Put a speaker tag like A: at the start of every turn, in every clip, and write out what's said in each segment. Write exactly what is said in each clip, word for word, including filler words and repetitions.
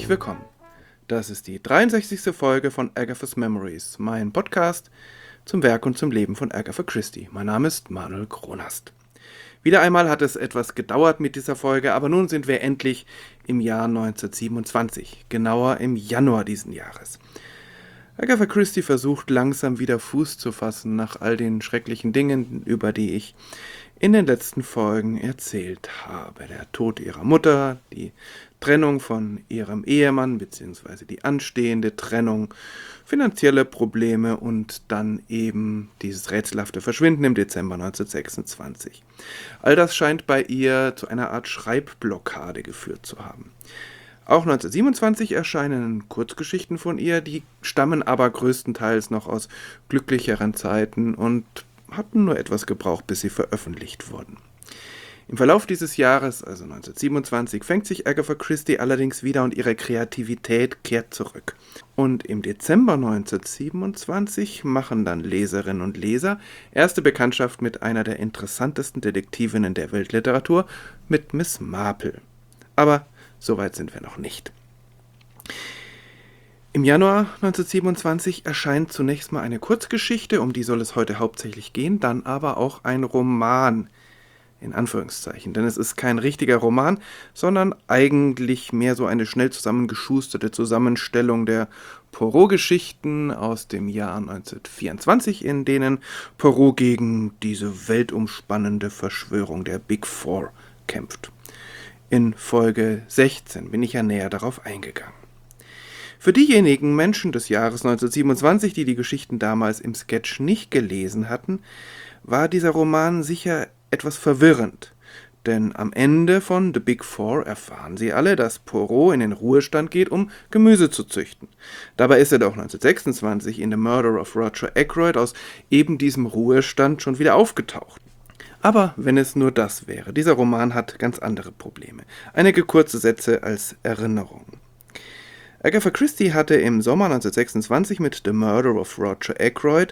A: Herzlich willkommen. Das ist die dreiundsechzigste Folge von Agatha's Memories, mein Podcast zum Werk und zum Leben von Agatha Christie. Mein Name ist Manuel Kronast. Wieder einmal hat es etwas gedauert mit dieser Folge, aber nun sind wir endlich im Jahr neunzehnhundertsiebenundzwanzig, genauer im Januar diesen Jahres. Agatha Christie versucht langsam wieder Fuß zu fassen nach all den schrecklichen Dingen, über die ich in den letzten Folgen erzählt habe. Der Tod ihrer Mutter, die Trennung von ihrem Ehemann bzw. die anstehende Trennung, finanzielle Probleme und dann eben dieses rätselhafte Verschwinden im Dezember neunzehnhundertsechsundzwanzig. All das scheint bei ihr zu einer Art Schreibblockade geführt zu haben. Auch neunzehnhundertsiebenundzwanzig erscheinen Kurzgeschichten von ihr, die stammen aber größtenteils noch aus glücklicheren Zeiten und hatten nur etwas gebraucht, bis sie veröffentlicht wurden. Im Verlauf dieses Jahres, also neunzehnhundertsiebenundzwanzig, fängt sich Agatha Christie allerdings wieder und ihre Kreativität kehrt zurück. Und im Dezember neunzehnhundertsiebenundzwanzig machen dann Leserinnen und Leser erste Bekanntschaft mit einer der interessantesten Detektivinnen der Weltliteratur, mit Miss Marple. Aber so weit sind wir noch nicht. Im Januar neunzehnhundertsiebenundzwanzig erscheint zunächst mal eine Kurzgeschichte, um die soll es heute hauptsächlich gehen, dann aber auch ein Roman, in Anführungszeichen, denn es ist kein richtiger Roman, sondern eigentlich mehr so eine schnell zusammengeschusterte Zusammenstellung der Poirot-Geschichten aus dem Jahr neunzehnhundertvierundzwanzig, in denen Poirot gegen diese weltumspannende Verschwörung der Big Four kämpft. In Folge sechzehn bin ich ja näher darauf eingegangen. Für diejenigen Menschen des Jahres neunzehnhundertsiebenundzwanzig, die die Geschichten damals im Sketch nicht gelesen hatten, war dieser Roman sicher etwas verwirrend. Denn am Ende von The Big Four erfahren sie alle, dass Poirot in den Ruhestand geht, um Gemüse zu züchten. Dabei ist er doch neunzehnhundertsechsundzwanzig in The Murder of Roger Ackroyd aus eben diesem Ruhestand schon wieder aufgetaucht. Aber wenn es nur das wäre, dieser Roman hat ganz andere Probleme. Einige kurze Sätze als Erinnerung. Agatha Christie hatte im Sommer neunzehnhundertsechsundzwanzig mit The Murder of Roger Ackroyd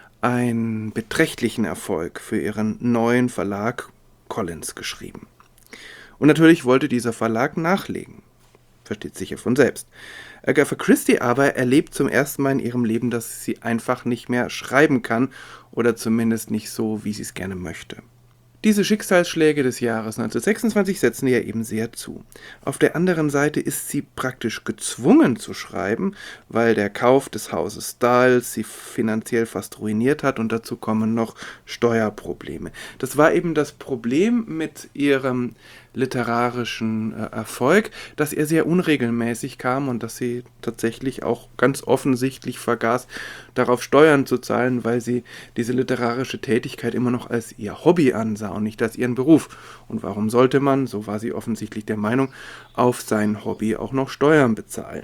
A: einen beträchtlichen Erfolg für ihren neuen Verlag Collins geschrieben. Und natürlich wollte dieser Verlag nachlegen. Versteht sicher von selbst. Agatha Christie aber erlebt zum ersten Mal in ihrem Leben, dass sie einfach nicht mehr schreiben kann oder zumindest nicht so, wie sie es gerne möchte. Diese Schicksalsschläge des Jahres neunzehnhundertsechsundzwanzig setzen ihr eben sehr zu. Auf der anderen Seite ist sie praktisch gezwungen zu schreiben, weil der Kauf des Hauses Styles sie finanziell fast ruiniert hat und dazu kommen noch Steuerprobleme. Das war eben das Problem mit ihrem literarischen äh, Erfolg, dass er sehr unregelmäßig kam und dass sie tatsächlich auch ganz offensichtlich vergaß, darauf Steuern zu zahlen, weil sie diese literarische Tätigkeit immer noch als ihr Hobby ansah und nicht als ihren Beruf. Und warum sollte man, so war sie offensichtlich der Meinung, auf sein Hobby auch noch Steuern bezahlen?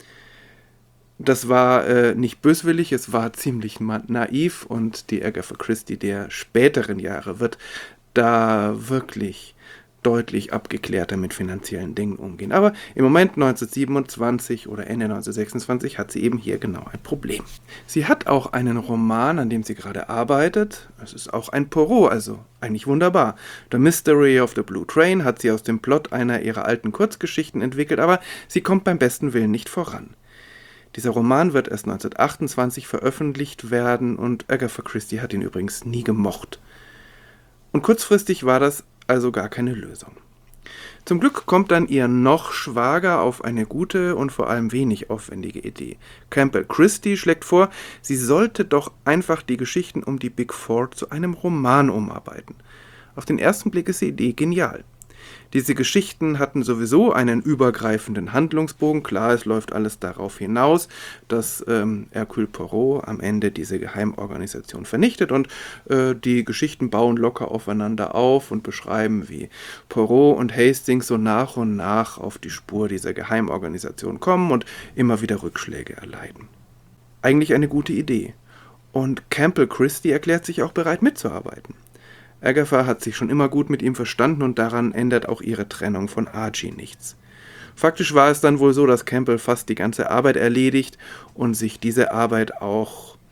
A: Das war äh, nicht böswillig, es war ziemlich naiv und die Agatha Christie der späteren Jahre wird da wirklich deutlich abgeklärter mit finanziellen Dingen umgehen. Aber im Moment neunzehnhundertsiebenundzwanzig oder Ende neunzehnhundertsechsundzwanzig hat sie eben hier genau ein Problem. Sie hat auch einen Roman, an dem sie gerade arbeitet. Es ist auch ein Poirot, also eigentlich wunderbar. The Mystery of the Blue Train hat sie aus dem Plot einer ihrer alten Kurzgeschichten entwickelt, aber sie kommt beim besten Willen nicht voran. Dieser Roman wird erst neunzehnhundertachtundzwanzig veröffentlicht werden und Agatha Christie hat ihn übrigens nie gemocht. Und kurzfristig war das also gar keine Lösung. Zum Glück kommt dann ihr noch Schwager auf eine gute und vor allem wenig aufwendige Idee. Campbell Christie schlägt vor, sie sollte doch einfach die Geschichten um die Big Four zu einem Roman umarbeiten. Auf den ersten Blick ist die Idee genial. Diese Geschichten hatten sowieso einen übergreifenden Handlungsbogen. Klar, es läuft alles darauf hinaus, dass ähm, Hercule Poirot am Ende diese Geheimorganisation vernichtet und äh, die Geschichten bauen locker aufeinander auf und beschreiben, wie Poirot und Hastings so nach und nach auf die Spur dieser Geheimorganisation kommen und immer wieder Rückschläge erleiden. Eigentlich eine gute Idee. Und Campbell Christie erklärt sich auch bereit mitzuarbeiten. Agatha hat sich schon immer gut mit ihm verstanden und daran ändert auch ihre Trennung von Archie nichts. Faktisch war es dann wohl so, dass Campbell fast die ganze Arbeit erledigt und sich diese Arbeit auch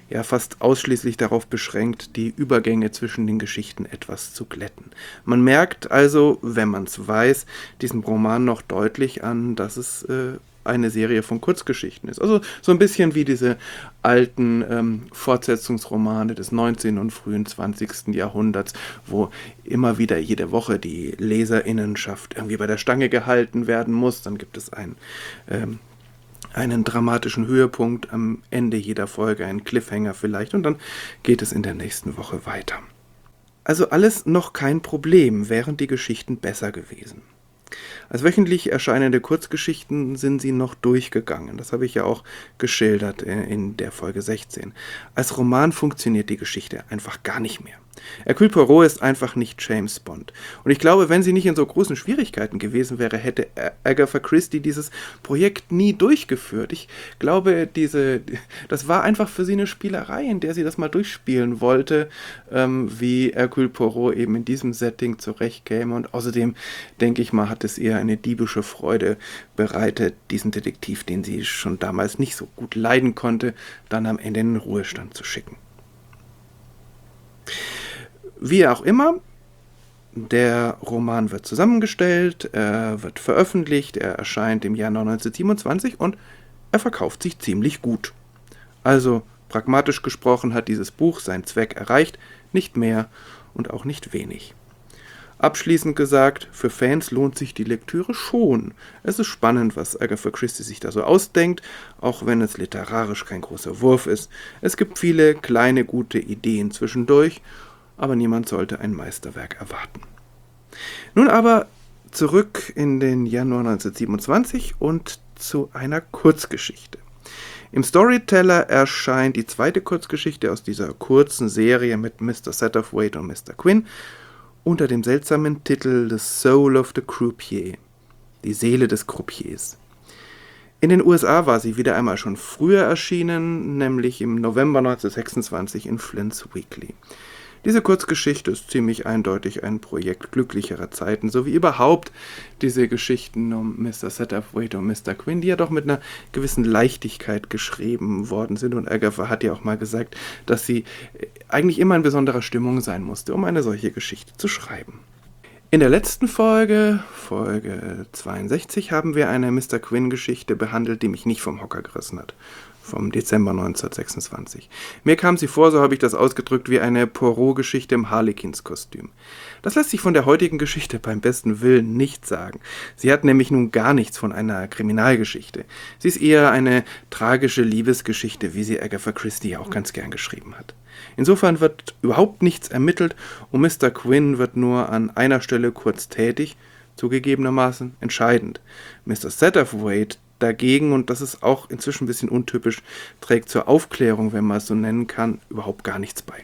A: ja fast ausschließlich darauf beschränkt, die Übergänge zwischen den Geschichten etwas zu glätten. Man merkt also, wenn man es weiß, diesem Roman noch deutlich an, dass es äh, eine Serie von Kurzgeschichten ist. Also so ein bisschen wie diese alten ähm, Fortsetzungsromane des neunzehnten und frühen zwanzigsten Jahrhunderts, wo immer wieder jede Woche die Leserinnenschaft irgendwie bei der Stange gehalten werden muss. Dann gibt es ein ähm, einen dramatischen Höhepunkt am Ende jeder Folge, einen Cliffhanger vielleicht, und dann geht es in der nächsten Woche weiter. Also alles noch kein Problem, wären die Geschichten besser gewesen. Als wöchentlich erscheinende Kurzgeschichten sind sie noch durchgegangen. Das habe ich ja auch geschildert in der Folge sechzehn. Als Roman funktioniert die Geschichte einfach gar nicht mehr. Hercule Poirot ist einfach nicht James Bond. Und ich glaube, wenn sie nicht in so großen Schwierigkeiten gewesen wäre, hätte Agatha Christie dieses Projekt nie durchgeführt. Ich glaube, diese, das war einfach für sie eine Spielerei, in der sie das mal durchspielen wollte, ähm, wie Hercule Poirot eben in diesem Setting zurechtkäme. Und außerdem, denke ich mal, hat es ihr eine diebische Freude bereitet, diesen Detektiv, den sie schon damals nicht so gut leiden konnte, dann am Ende in den Ruhestand zu schicken. Wie auch immer, der Roman wird zusammengestellt, er wird veröffentlicht, er erscheint im Januar neunzehnhundertsiebenundzwanzig und er verkauft sich ziemlich gut. Also, pragmatisch gesprochen, hat dieses Buch seinen Zweck erreicht, nicht mehr und auch nicht wenig. Abschließend gesagt, für Fans lohnt sich die Lektüre schon. Es ist spannend, was Agatha Christie sich da so ausdenkt, auch wenn es literarisch kein großer Wurf ist. Es gibt viele kleine gute Ideen zwischendurch, aber niemand sollte ein Meisterwerk erwarten. Nun aber zurück in den Januar neunzehnhundertsiebenundzwanzig und zu einer Kurzgeschichte. Im Storyteller erscheint die zweite Kurzgeschichte aus dieser kurzen Serie mit Mister Satterthwaite und Mister Quinn unter dem seltsamen Titel The Soul of the Croupier, die Seele des Croupiers. In den U S A war sie wieder einmal schon früher erschienen, nämlich im November neunzehnhundertsechsundzwanzig in Flint's Weekly. Diese Kurzgeschichte ist ziemlich eindeutig ein Projekt glücklicherer Zeiten, so wie überhaupt diese Geschichten um Mister Satterthwaite und Mister Quinn, die ja doch mit einer gewissen Leichtigkeit geschrieben worden sind. Und Agatha hat ja auch mal gesagt, dass sie eigentlich immer in besonderer Stimmung sein musste, um eine solche Geschichte zu schreiben. In der letzten Folge, Folge zweiundsechzig, haben wir eine Mister Quinn-Geschichte behandelt, die mich nicht vom Hocker gerissen hat. Vom Dezember neunzehnhundertsechsundzwanzig. Mir kam sie vor, so habe ich das ausgedrückt, wie eine Poirot-Geschichte im Harlequins-Kostüm. Das lässt sich von der heutigen Geschichte beim besten Willen nicht sagen. Sie hat nämlich nun gar nichts von einer Kriminalgeschichte. Sie ist eher eine tragische Liebesgeschichte, wie sie Agatha Christie auch ganz gern geschrieben hat. Insofern wird überhaupt nichts ermittelt und Mister Quinn wird nur an einer Stelle kurz tätig, zugegebenermaßen entscheidend. Mister Satterthwaite dagegen, und das ist auch inzwischen ein bisschen untypisch, trägt zur Aufklärung, wenn man es so nennen kann, überhaupt gar nichts bei.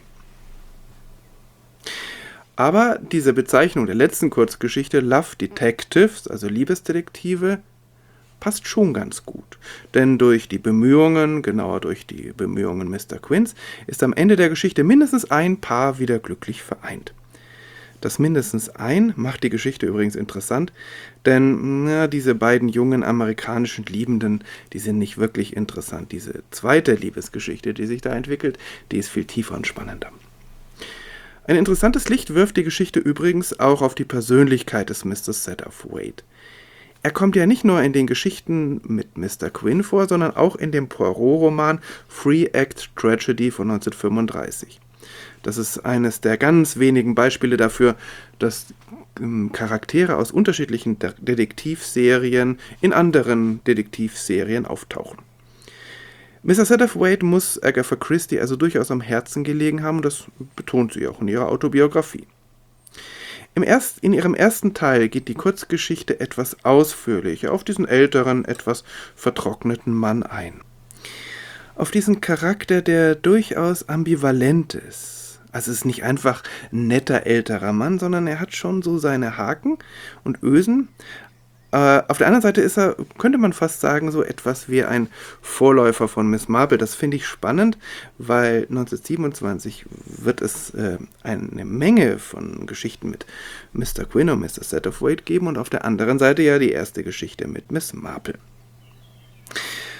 A: Aber diese Bezeichnung der letzten Kurzgeschichte, Love Detectives, also Liebesdetektive, passt schon ganz gut. Denn durch die Bemühungen, genauer durch die Bemühungen Mister Quinns, ist am Ende der Geschichte mindestens ein Paar wieder glücklich vereint. Das mindestens ein macht die Geschichte übrigens interessant, denn na, diese beiden jungen amerikanischen Liebenden, die sind nicht wirklich interessant. Diese zweite Liebesgeschichte, die sich da entwickelt, die ist viel tiefer und spannender. Ein interessantes Licht wirft die Geschichte übrigens auch auf die Persönlichkeit des Mister Satterthwaite. Er kommt ja nicht nur in den Geschichten mit Mister Quinn vor, sondern auch in dem Poirot-Roman Three Act Tragedy von neunzehnhundertfünfunddreißig. Das ist eines der ganz wenigen Beispiele dafür, dass ähm, Charaktere aus unterschiedlichen De- Detektivserien in anderen Detektivserien auftauchen. Mister Satterthwaite muss Agatha Christie also durchaus am Herzen gelegen haben, und das betont sie auch in ihrer Autobiografie. Im Erst, in ihrem ersten Teil geht die Kurzgeschichte etwas ausführlicher auf diesen älteren, etwas vertrockneten Mann ein. Auf diesen Charakter, der durchaus ambivalent ist. Also es ist nicht einfach ein netter älterer Mann, sondern er hat schon so seine Haken und Ösen. Äh, auf der anderen Seite ist er, könnte man fast sagen, so etwas wie ein Vorläufer von Miss Marple. Das finde ich spannend, weil neunzehnhundertsiebenundzwanzig wird es äh, eine Menge von Geschichten mit Mister Quinn und Mister Satterthwaite geben und auf der anderen Seite ja die erste Geschichte mit Miss Marple.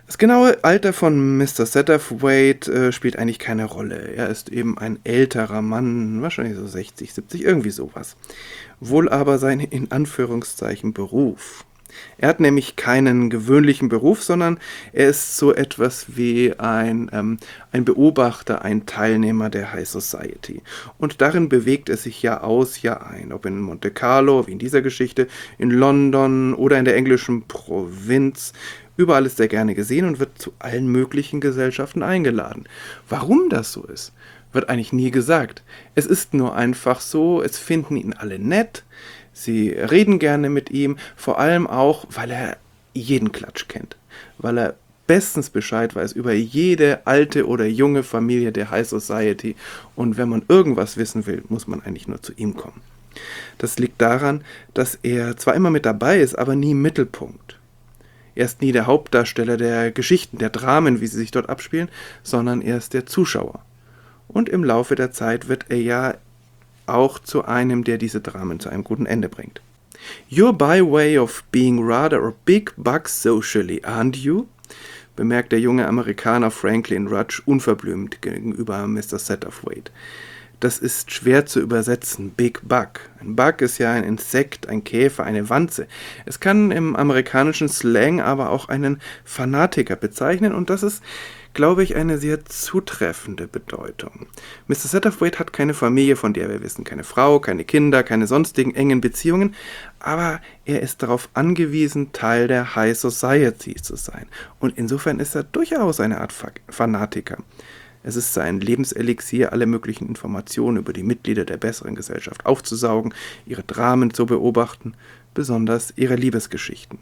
A: Das genaue Alter von Mister Satterthwaite äh, spielt eigentlich keine Rolle. Er ist eben ein älterer Mann, wahrscheinlich so sechzig, siebzig, irgendwie sowas. Wohl aber sein in Anführungszeichen Beruf. Er hat nämlich keinen gewöhnlichen Beruf, sondern er ist so etwas wie ein, ähm, ein Beobachter, ein Teilnehmer der High Society. Und darin bewegt er sich Jahr aus, Jahr ein. Ob in Monte Carlo, wie in dieser Geschichte, in London oder in der englischen Provinz. Überall ist er gerne gesehen und wird zu allen möglichen Gesellschaften eingeladen. Warum das so ist, wird eigentlich nie gesagt. Es ist nur einfach so, es finden ihn alle nett. Sie reden gerne mit ihm, vor allem auch, weil er jeden Klatsch kennt, weil er bestens Bescheid weiß über jede alte oder junge Familie der High Society und wenn man irgendwas wissen will, muss man eigentlich nur zu ihm kommen. Das liegt daran, dass er zwar immer mit dabei ist, aber nie im Mittelpunkt. Er ist nie der Hauptdarsteller der Geschichten, der Dramen, wie sie sich dort abspielen, sondern er ist der Zuschauer. Und im Laufe der Zeit wird er ja auch zu einem, der diese Dramen zu einem guten Ende bringt. You're by way of being rather a big buck socially, aren't you? Bemerkt der junge Amerikaner Franklin Rudge unverblümt gegenüber Mister Satterthwaite. Das ist schwer zu übersetzen, Big Bug. Ein Bug ist ja ein Insekt, ein Käfer, eine Wanze. Es kann im amerikanischen Slang aber auch einen Fanatiker bezeichnen und das ist, glaube ich, eine sehr zutreffende Bedeutung. Mister Satterthwaite hat keine Familie, von der wir wissen, keine Frau, keine Kinder, keine sonstigen engen Beziehungen, aber er ist darauf angewiesen, Teil der High Society zu sein. Und insofern ist er durchaus eine Art Fanatiker. Es ist sein Lebenselixier, alle möglichen Informationen über die Mitglieder der besseren Gesellschaft aufzusaugen, ihre Dramen zu beobachten, besonders ihre Liebesgeschichten.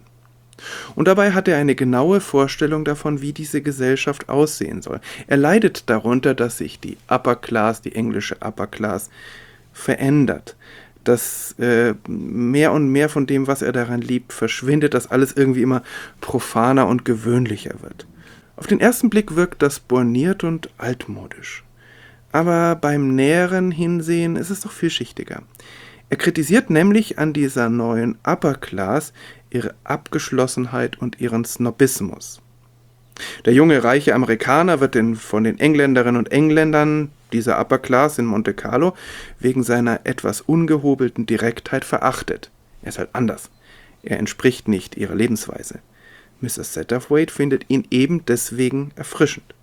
A: Und dabei hat er eine genaue Vorstellung davon, wie diese Gesellschaft aussehen soll. Er leidet darunter, dass sich die Upper Class, die englische Upper Class, verändert. Dass äh, mehr und mehr von dem, was er daran liebt, verschwindet, dass alles irgendwie immer profaner und gewöhnlicher wird. Auf den ersten Blick wirkt das borniert und altmodisch. Aber beim näheren Hinsehen ist es doch vielschichtiger. Er kritisiert nämlich an dieser neuen Upper Class ihre Abgeschlossenheit und ihren Snobismus. Der junge, reiche Amerikaner wird den, von den Engländerinnen und Engländern dieser Upper Class in Monte Carlo wegen seiner etwas ungehobelten Direktheit verachtet. Er ist halt anders. Er entspricht nicht ihrer Lebensweise. Mister Satterthwaite findet ihn eben deswegen erfrischend.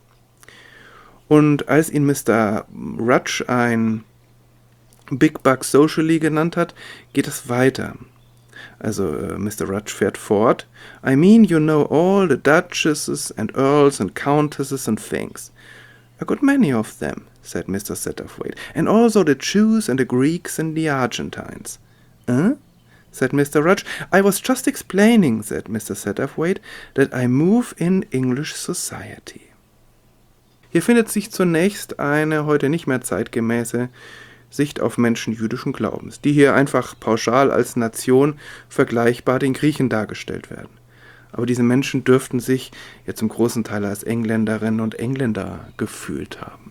A: Und als ihn Mister Rudge ein Big Buck Socially genannt hat, geht es weiter. Also äh, Mister Rudge fährt fort. I mean, you know all the duchesses and earls and countesses and things. A good many of them, said Mister Satterthwaite, and also the Jews and the Greeks and the Argentines. Huh? Said Mister Rudge. I was just explaining, said Mister Satterthwaite, that I move in English society. Hier findet sich zunächst eine heute nicht mehr zeitgemäße Sicht auf Menschen jüdischen Glaubens, die hier einfach pauschal als Nation vergleichbar den Griechen dargestellt werden. Aber diese Menschen dürften sich ja zum großen Teil als Engländerinnen und Engländer gefühlt haben.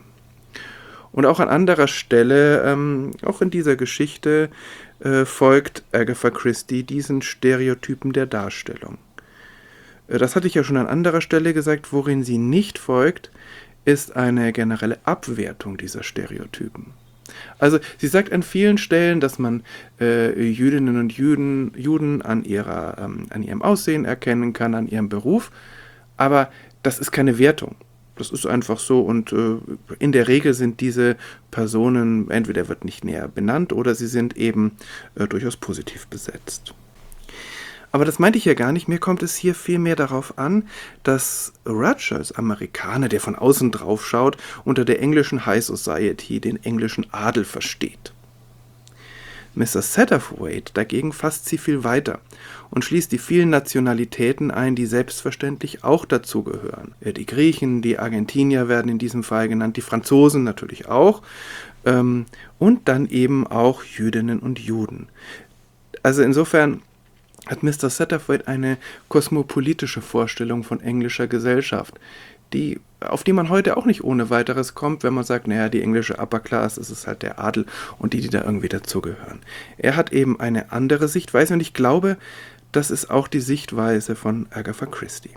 A: Und auch an anderer Stelle, ähm, auch in dieser Geschichte, äh, folgt Agatha Christie diesen Stereotypen der Darstellung. Äh, das hatte ich ja schon an anderer Stelle gesagt, worin sie nicht folgt, ist eine generelle Abwertung dieser Stereotypen. Also sie sagt an vielen Stellen, dass man äh, Jüdinnen und Juden, Juden an, ihrer, ähm, an ihrem Aussehen erkennen kann, an ihrem Beruf, aber das ist keine Wertung. Das ist einfach so und äh, in der Regel sind diese Personen, entweder wird nicht näher benannt oder sie sind eben äh, durchaus positiv besetzt. Aber das meinte ich ja gar nicht. Mir kommt es hier vielmehr darauf an, dass Rudge als Amerikaner, der von außen drauf schaut, unter der englischen High Society den englischen Adel versteht. Mister Satterthwaite dagegen fasst sie viel weiter und schließt die vielen Nationalitäten ein, die selbstverständlich auch dazugehören. Die Griechen, die Argentinier werden in diesem Fall genannt, die Franzosen natürlich auch ähm, und dann eben auch Jüdinnen und Juden. Also insofern hat Mister Satterthwaite eine kosmopolitische Vorstellung von englischer Gesellschaft, die, auf die man heute auch nicht ohne weiteres kommt, wenn man sagt, naja, die englische Upper Class, das ist halt der Adel und die, die da irgendwie dazugehören. Er hat eben eine andere Sichtweise und ich glaube, das ist auch die Sichtweise von Agatha Christie.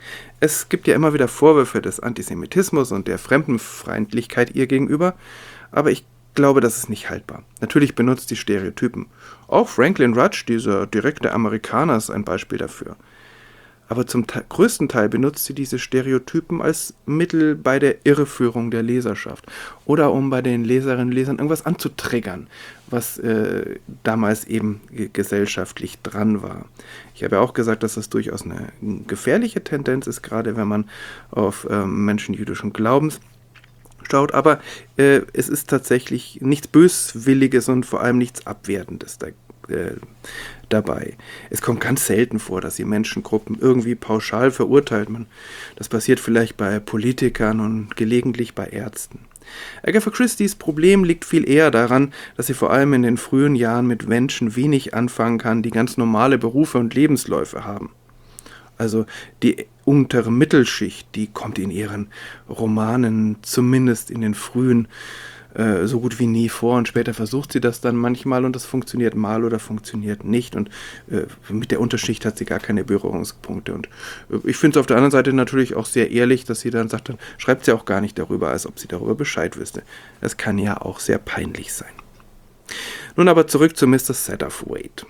A: Es gibt ja immer wieder Vorwürfe des Antisemitismus und der Fremdenfeindlichkeit ihr gegenüber, aber ich glaube, das ist nicht haltbar. Natürlich benutzt sie Stereotypen. Auch Franklin Rudge, dieser direkte Amerikaner, ist ein Beispiel dafür. Aber zum te- größten Teil benutzt sie diese Stereotypen als Mittel bei der Irreführung der Leserschaft oder um bei den Leserinnen und Lesern irgendwas anzutriggern, was äh, damals eben g- gesellschaftlich dran war. Ich habe ja auch gesagt, dass das durchaus eine gefährliche Tendenz ist, gerade wenn man auf äh, Menschen jüdischen Glaubens schaut, aber äh, es ist tatsächlich nichts Böswilliges und vor allem nichts Abwertendes da, äh, dabei. Es kommt ganz selten vor, dass sie Menschengruppen irgendwie pauschal verurteilt. Man, das passiert vielleicht bei Politikern und gelegentlich bei Ärzten. Agatha Christies Problem liegt viel eher daran, dass sie vor allem in den frühen Jahren mit Menschen wenig anfangen kann, die ganz normale Berufe und Lebensläufe haben. Also die untere Mittelschicht, die kommt in ihren Romanen zumindest in den frühen äh, so gut wie nie vor, und später versucht sie das dann manchmal und das funktioniert mal oder funktioniert nicht, und äh, mit der Unterschicht hat sie gar keine Berührungspunkte, und äh, ich finde es auf der anderen Seite natürlich auch sehr ehrlich, dass sie dann sagt, dann schreibt sie auch gar nicht darüber, als ob sie darüber Bescheid wüsste. Das kann ja auch sehr peinlich sein. Nun aber zurück zu Mister Satterthwaite.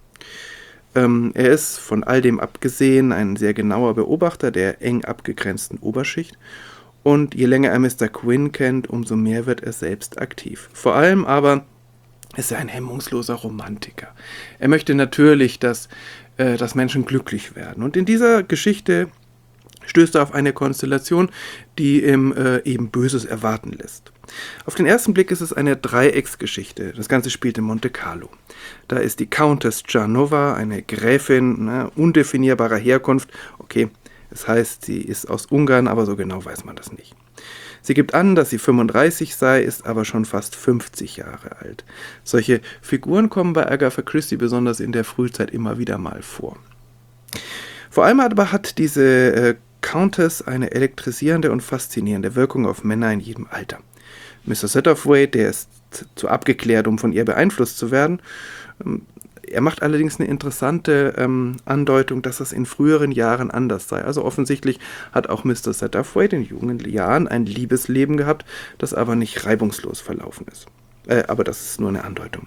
A: Ähm, er ist von all dem abgesehen ein sehr genauer Beobachter der eng abgegrenzten Oberschicht, und je länger er Mister Quinn kennt, umso mehr wird er selbst aktiv. Vor allem aber ist er ein hemmungsloser Romantiker. Er möchte natürlich, dass, äh, dass Menschen glücklich werden, und in dieser Geschichte stößt er auf eine Konstellation, die ihm äh, eben Böses erwarten lässt. Auf den ersten Blick ist es eine Dreiecksgeschichte. Das Ganze spielt in Monte Carlo. Da ist die Countess Janova, eine Gräfin, ne, undefinierbarer Herkunft. Okay, das heißt, sie ist aus Ungarn, aber so genau weiß man das nicht. Sie gibt an, dass sie fünfunddreißig sei, ist aber schon fast fünfzig Jahre alt. Solche Figuren kommen bei Agatha Christie besonders in der Frühzeit immer wieder mal vor. Vor allem aber hat diese äh, Countess eine elektrisierende und faszinierende Wirkung auf Männer in jedem Alter. Mister Satterthwaite, der ist zu abgeklärt, um von ihr beeinflusst zu werden. Er macht allerdings eine interessante ähm, Andeutung, dass das in früheren Jahren anders sei. Also offensichtlich hat auch Mister Satterthwaite in jungen Jahren ein Liebesleben gehabt, das aber nicht reibungslos verlaufen ist. Äh, aber das ist nur eine Andeutung.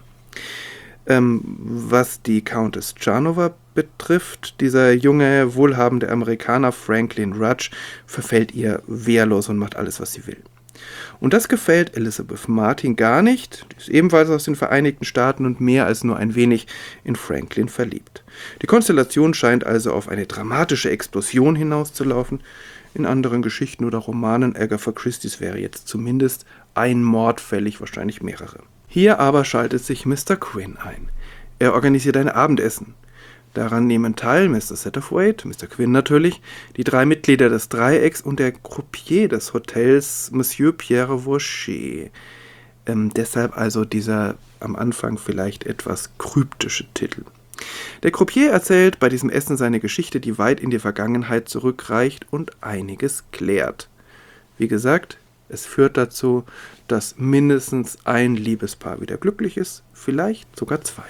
A: Ähm, was die Countess Janova betrifft, dieser junge, wohlhabende Amerikaner Franklin Rudge verfällt ihr wehrlos und macht alles, was sie will. Und das gefällt Elizabeth Martin gar nicht. Die ist ebenfalls aus den Vereinigten Staaten und mehr als nur ein wenig in Franklin verliebt. Die Konstellation scheint also auf eine dramatische Explosion hinauszulaufen. In anderen Geschichten oder Romanen Agatha Christies wäre jetzt zumindest ein Mord fällig, wahrscheinlich mehrere. Hier aber schaltet sich Mister Quinn ein. Er organisiert ein Abendessen. Daran nehmen teil Mister Satterthwaite, Mister Quinn natürlich, die drei Mitglieder des Dreiecks und der Croupier des Hotels, Monsieur Pierre Vaucher. Ähm, deshalb also dieser am Anfang vielleicht etwas kryptische Titel. Der Croupier erzählt bei diesem Essen seine Geschichte, die weit in die Vergangenheit zurückreicht und einiges klärt. Wie gesagt, es führt dazu, dass mindestens ein Liebespaar wieder glücklich ist, vielleicht sogar zwei.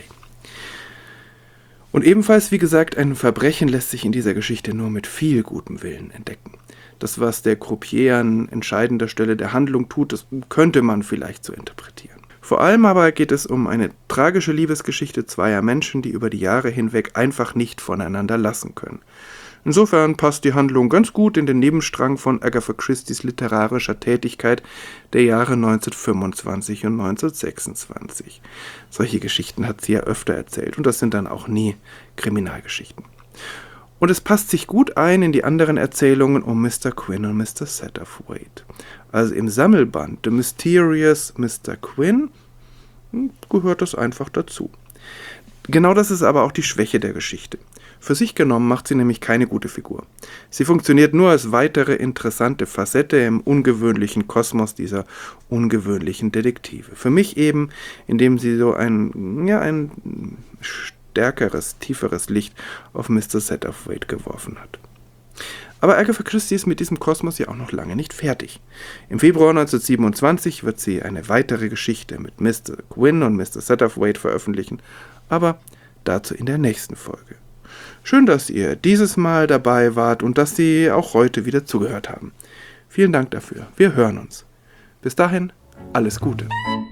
A: Und ebenfalls, wie gesagt, ein Verbrechen lässt sich in dieser Geschichte nur mit viel gutem Willen entdecken. Das, was der Croupier an entscheidender Stelle der Handlung tut, das könnte man vielleicht so interpretieren. Vor allem aber geht es um eine tragische Liebesgeschichte zweier Menschen, die über die Jahre hinweg einfach nicht voneinander lassen können. Insofern passt die Handlung ganz gut in den Nebenstrang von Agatha Christies literarischer Tätigkeit der Jahre neunzehnhundertfünfundzwanzig und neunzehnhundertsechsundzwanzig. Solche Geschichten hat sie ja öfter erzählt, und das sind dann auch nie Kriminalgeschichten. Und es passt sich gut ein in die anderen Erzählungen um Mister Quinn und Mister Satterthwaite. Also im Sammelband The Mysterious Mister Quinn gehört das einfach dazu. Genau das ist aber auch die Schwäche der Geschichte. Für sich genommen macht sie nämlich keine gute Figur. Sie funktioniert nur als weitere interessante Facette im ungewöhnlichen Kosmos dieser ungewöhnlichen Detektive. Für mich eben, indem sie so ein, ja, ein stärkeres, tieferes Licht auf Mister Satterthwaite geworfen hat. Aber Agatha Christie ist mit diesem Kosmos ja auch noch lange nicht fertig. Im Februar neunzehnhundertsiebenundzwanzig wird sie eine weitere Geschichte mit Mister Quinn und Mister Satterthwaite veröffentlichen, aber dazu in der nächsten Folge. Schön, dass ihr dieses Mal dabei wart und dass Sie auch heute wieder zugehört haben. Vielen Dank dafür. Wir hören uns. Bis dahin, alles Gute.